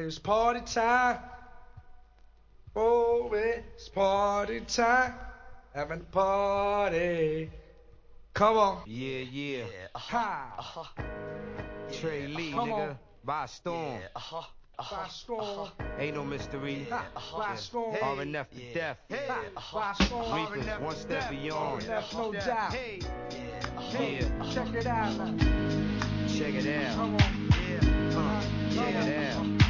It's party time. Oh, it's party time. Having a party. Come on. Yeah, yeah. Ha. Trey Lee, Come nigga. on. By storm. By storm. Ain't no mystery. By storm. RNF to death. By storm. Reapers one step beyond. That's no doubt. Yeah. Check it out now. Check it out. Come on. Check it out.